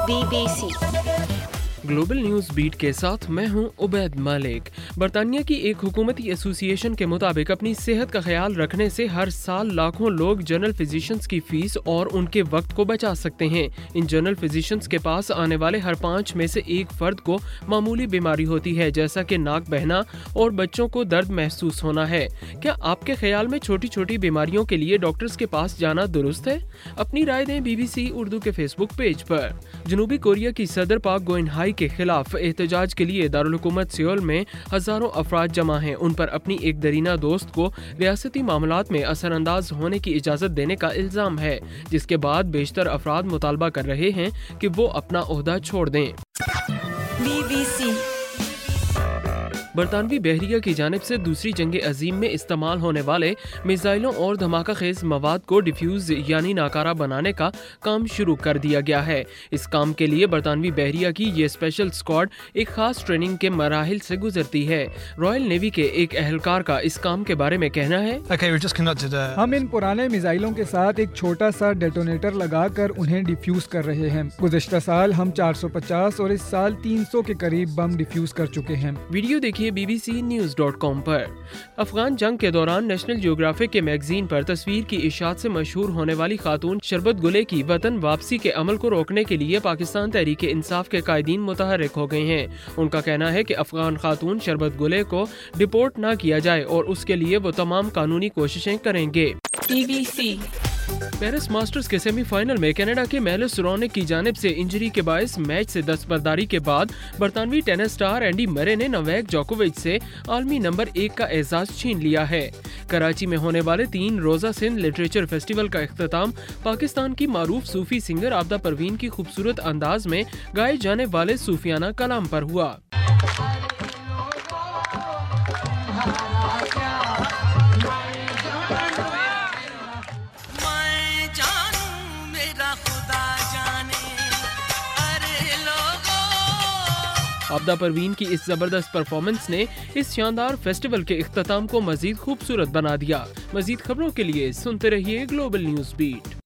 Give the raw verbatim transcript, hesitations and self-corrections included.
Be B C global news beat کے ساتھ میں ہوں عبید مالک۔ برطانیہ کی ایک حکومتی ایسوسی ایشن کے مطابق اپنی صحت کا خیال رکھنے سے ہر سال لاکھوں لوگ جنرل فزیشنز کی فیس اور ان کے وقت کو بچا سکتے ہیں۔ ان جنرل فزیشنز کے پاس آنے والے ہر پانچ میں سے ایک فرد کو معمولی بیماری ہوتی ہے، جیسا کہ ناک بہنا اور بچوں کو درد محسوس ہونا ہے۔ کیا آپ کے خیال میں چھوٹی چھوٹی بیماریوں کے لیے ڈاکٹرز کے پاس جانا درست ہے؟ اپنی رائے دیں بی بی سی اردو کے فیس بک پیج پر۔ جنوبی کوریا کی صدر پاک گوئن ہائی کے خلاف احتجاج کے لیے دارالحکومت سیول میں ہزاروں افراد جمع ہیں۔ ان پر اپنی ایک درینہ دوست کو ریاستی معاملات میں اثر انداز ہونے کی اجازت دینے کا الزام ہے، جس کے بعد بیشتر افراد مطالبہ کر رہے ہیں کہ وہ اپنا عہدہ چھوڑ دیں۔ بی بی سی برطانوی بحریہ کی جانب سے دوسری جنگ عظیم میں استعمال ہونے والے میزائلوں اور دھماکہ خیز مواد کو ڈیفیوز یعنی ناکارہ بنانے کا کام شروع کر دیا گیا ہے۔ اس کام کے لیے برطانوی بحریہ کی یہ اسپیشل اسکواڈ ایک خاص ٹریننگ کے مراحل سے گزرتی ہے۔ رائل نیوی کے ایک اہلکار کا اس کام کے بارے میں کہنا ہے، ہم ان پرانے میزائلوں کے ساتھ ایک چھوٹا سا ڈیٹونیٹر لگا کر انہیں ڈیفیوز کر رہے ہیں۔ گزشتہ سال ہم چار سو پچاس اور اس سال تین سو کے قریب بم ڈیفیوز کر چکے ہیں۔ ویڈیو دیکھیے B B C news dot com پر۔ افغان جنگ کے دوران نیشنل جیوگرافک کے میگزین پر تصویر کی اشاعت سے مشہور ہونے والی خاتون شربت گلے کی وطن واپسی کے عمل کو روکنے کے لیے پاکستان تحریک انصاف کے قائدین متحرک ہو گئے ہیں۔ ان کا کہنا ہے کہ افغان خاتون شربت گلے کو ڈپورٹ نہ کیا جائے اور اس کے لیے وہ تمام قانونی کوششیں کریں گے۔ B B C Paris Masters کے سیمی فائنل میں کینیڈا کے میلس رونک کی جانب سے انجری کے باعث میچ سے دستبرداری کے بعد برطانوی ٹینس سٹار اینڈی مرے نے نویک جوکووچ سے عالمی نمبر ایک کا اعزاز چھین لیا ہے۔ کراچی میں ہونے والے تین روزہ سندھ لٹریچر فیسٹیول کا اختتام پاکستان کی معروف صوفی سنگر عابدہ پروین کی خوبصورت انداز میں گائے جانے والے صوفیانہ کلام پر ہوا۔ عابدہ پروین کی اس زبردست پرفارمنس نے اس شاندار فیسٹیول کے اختتام کو مزید خوبصورت بنا دیا۔ مزید خبروں کے لیے سنتے رہیے گلوبل نیوز بیٹ۔